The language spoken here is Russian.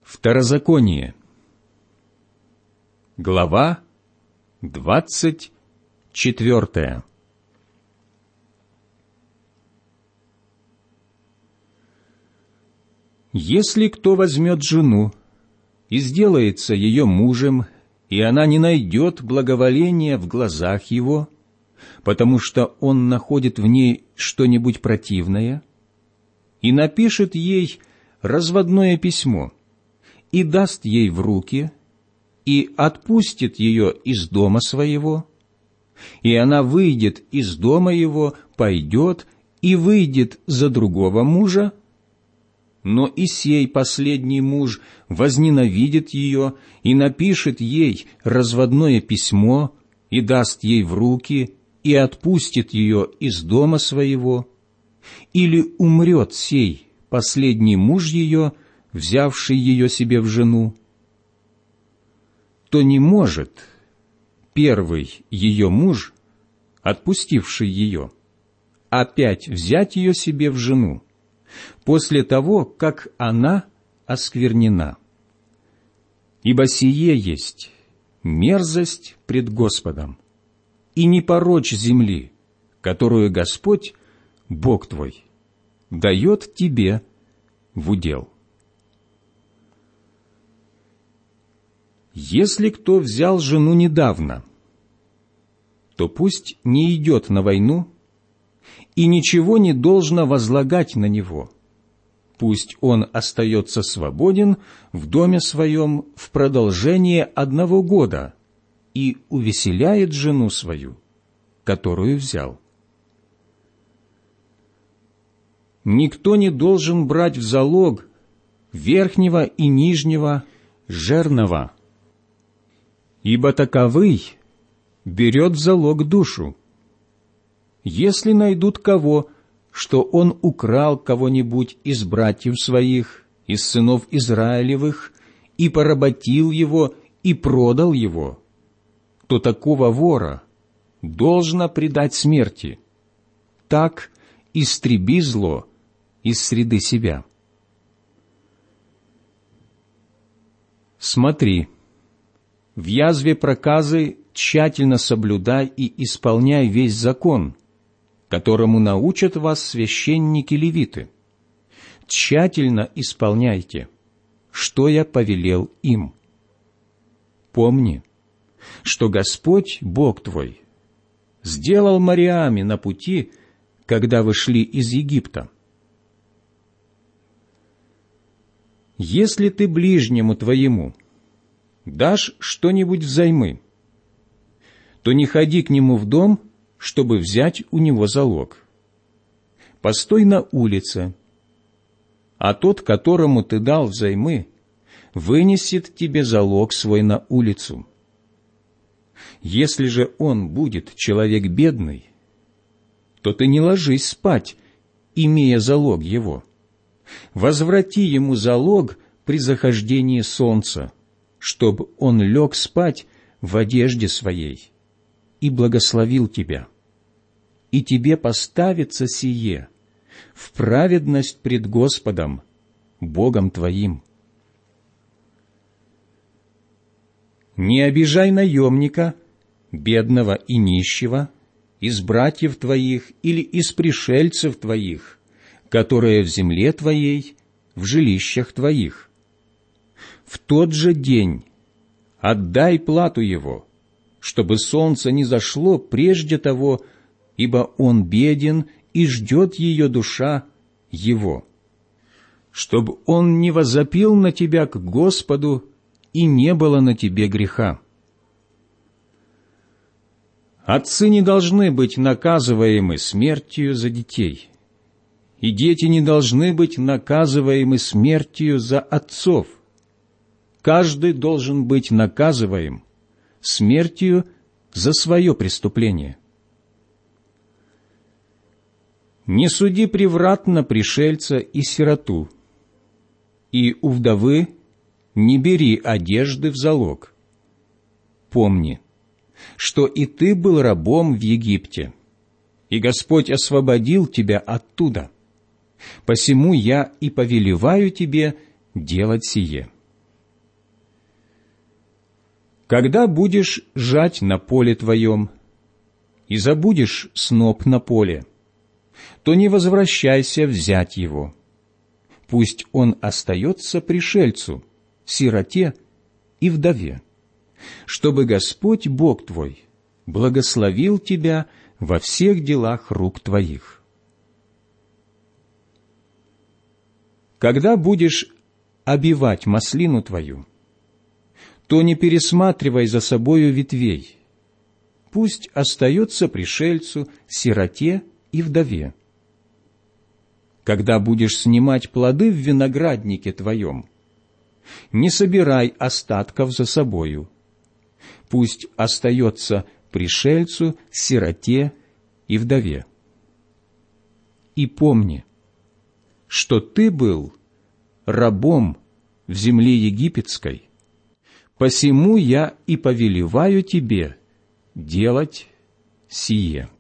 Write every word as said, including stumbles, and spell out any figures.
Второзаконие. Глава двадцать четвертая. Если кто возьмет жену и сделается ее мужем, и она не найдет благоволения в глазах его, потому что он находит в ней что-нибудь противное, и напишет ей разводное письмо, и даст ей в руки, и отпустит ее из дома своего, и она выйдет из дома его, пойдет и выйдет за другого мужа, но и сей последний муж возненавидит ее и напишет ей разводное письмо, и даст ей в руки, и отпустит ее из дома своего, или умрет сей последний муж ее, взявший ее себе в жену, то не может первый ее муж, отпустивший ее, опять взять ее себе в жену, после того, как она осквернена. Ибо сие есть мерзость пред Господом, и непорочь земли, которую Господь, Бог твой, дает тебе в удел. Если кто взял жену недавно, то пусть не идет на войну, и ничего не должно возлагать на него. Пусть он остается свободен в доме своем в продолжение одного года и увеселяет жену свою, которую взял. Никто не должен брать в залог верхнего и нижнего жернова, ибо таковый берет в залог душу. Если найдут кого, что он украл кого-нибудь из братьев своих, из сынов Израилевых, и поработил его, и продал его, то такого вора должно предать смерти. Так истреби зло из среды себя. Смотри, в язве проказы тщательно соблюдай и исполняй весь закон, которому научат вас священники-левиты. Тщательно исполняйте, что я повелел им. Помни, что Господь, Бог твой, сделал Мариаме на пути, когда вы шли из Египта. Если ты ближнему твоему дашь что-нибудь взаймы, то не ходи к нему в дом, чтобы взять у него залог. Постой на улице, а тот, которому ты дал взаймы, вынесет тебе залог свой на улицу. Если же он будет человек бедный, то ты не ложись спать, имея залог его. Возврати ему залог при захождении солнца, чтобы он лег спать в одежде своей, и благословил тебя. И тебе поставится сие в праведность пред Господом, Богом твоим. Не обижай наемника, бедного и нищего, из братьев твоих или из пришельцев твоих, которые в земле твоей, в жилищах твоих. В тот же день отдай плату его, чтобы солнце не зашло прежде того, ибо он беден и ждет ее душа его, чтобы он не возопил на тебя к Господу, и не было на тебе греха. Отцы не должны быть наказываемы смертью за детей, и дети не должны быть наказываемы смертью за отцов. Каждый должен быть наказываем смертью за свое преступление. Не суди превратно пришельца и сироту, и у вдовы не бери одежды в залог. Помни, что и ты был рабом в Египте, и Господь освободил тебя оттуда. Посему я и повелеваю тебе делать сие. Когда будешь жать на поле твоем и забудешь сноп на поле, то не возвращайся взять его. Пусть он остается пришельцу, сироте и вдове, чтобы Господь Бог твой благословил тебя во всех делах рук твоих. Когда будешь обивать маслину твою, то не пересматривай за собою ветвей. Пусть остается пришельцу, сироте и вдове. Когда будешь снимать плоды в винограднике твоем, не собирай остатков за собою. Пусть остается пришельцу, сироте и вдове. И помни, что ты был рабом в земле египетской, посему я и повелеваю тебе делать сие.